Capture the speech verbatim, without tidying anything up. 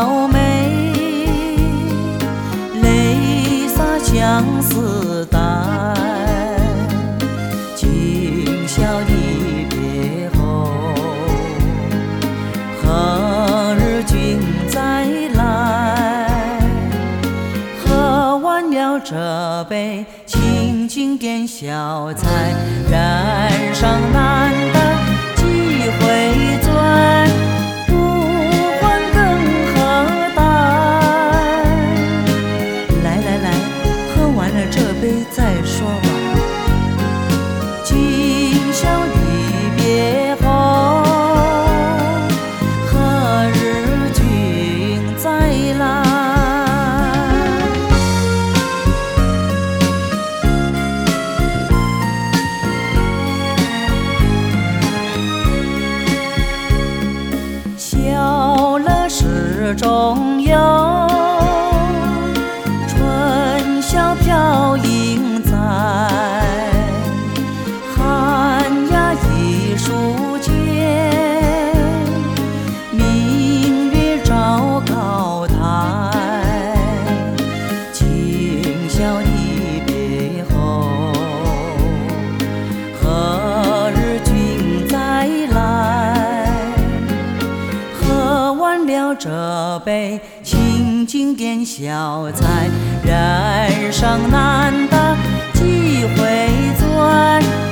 娇美，泪洒相思带。今宵离别后，何日君再来？喝完了这杯清经典小菜，染上难得几回醉，不欢更何待？来来来，喝完了这杯再说吧。今宵离别后，何日君再来？笑了始终有，春宵飘影在。寒鸦一树间，明月照高台。今宵离别后，何日君再来？喝完了这杯清经典小菜，染上难得几回醉。